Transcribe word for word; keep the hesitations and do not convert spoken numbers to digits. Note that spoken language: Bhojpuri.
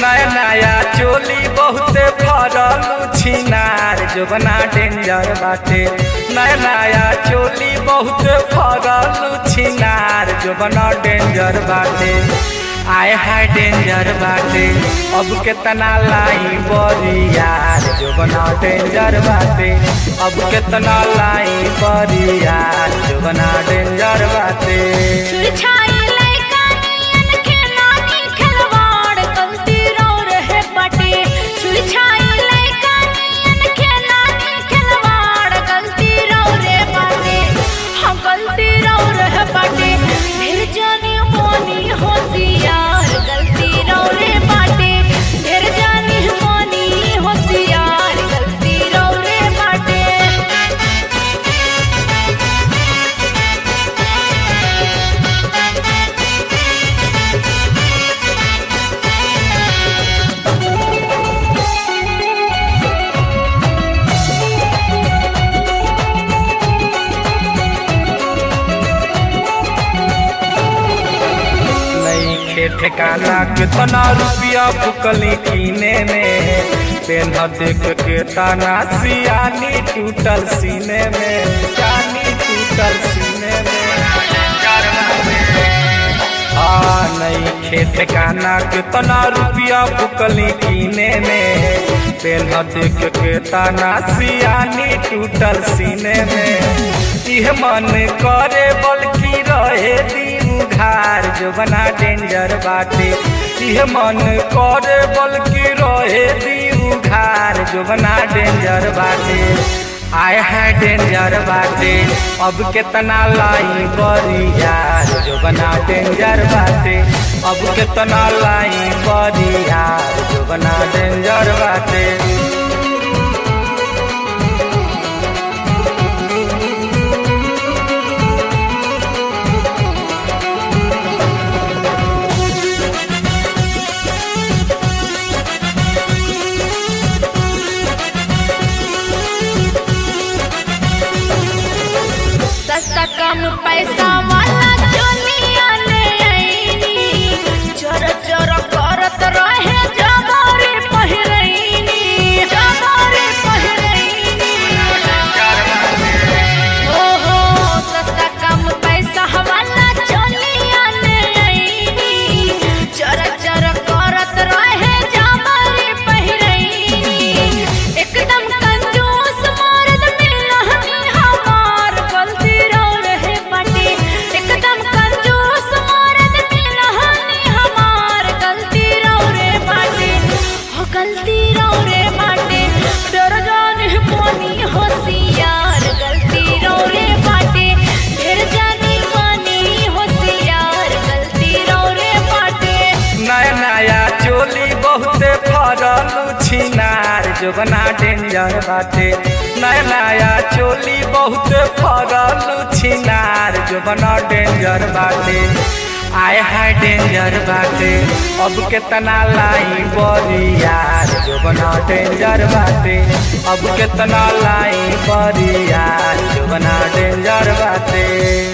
नया नया चोली बहुते फरल छिनार जो बना डेंजर बाटे। नया नया चोली बहुते फरल छिनार जो बना डेंजर बाटे। आए हाय डेंजर बाटे अब केतना लाई बरियार जो बना डेंजर बाटे। अब केतना लाई बरियार जो बना डेंजर बाटे। ठिकाना कितना रुपया फुकली कीने में पेन्ह देख के ताना सियानी टूटल सीने में। सियानी टूटल सीने में हाँ नहीं खे ठिकाना कितना रुपया फुकली कीने में पेन्ह देख के ताना सियानी टूटल सीने में। यह मन करे बल्कि रहे दी उघार जो बना डेंजर बाटे। यह मन करे बल्कि रहे दी उघार जो बना डेंजर बाटे। आए है डेंजर बाटे अब केतना लाई बरियार जो बना डेंजर बाटे। अब केतना लाई बरियार जो बना डेंजर बाटे। सस्ता कम पैसा वाला चोलिया ले आईनी। चोर चोर करत रहे जमारे पहिरैनी। जमारे पहिरैनी हो हो सस्ता कम पैसा वाला चोलिया ले आईनी। चोर चोर करत रहे जमारे पहिरैनी। एकदम कंजूस मर्द मिलहनी हमार गलती गलती रौरे बाटे। डर जाने पानी होशियार गलती रौरे बाटे। डर जाने पानी होशियार गलती रौरे बाटे। नया नया चोली बहुते फरल छिनार जो बना डेंजर बाटे। नया नया चोली बहुते फरल छिनार जो बना डेंजर बाटे। आए हाय डेंजर बाटे अब केतना लाई बरियार जो बना डेंजर बाटे। अब केतना लाई बरियार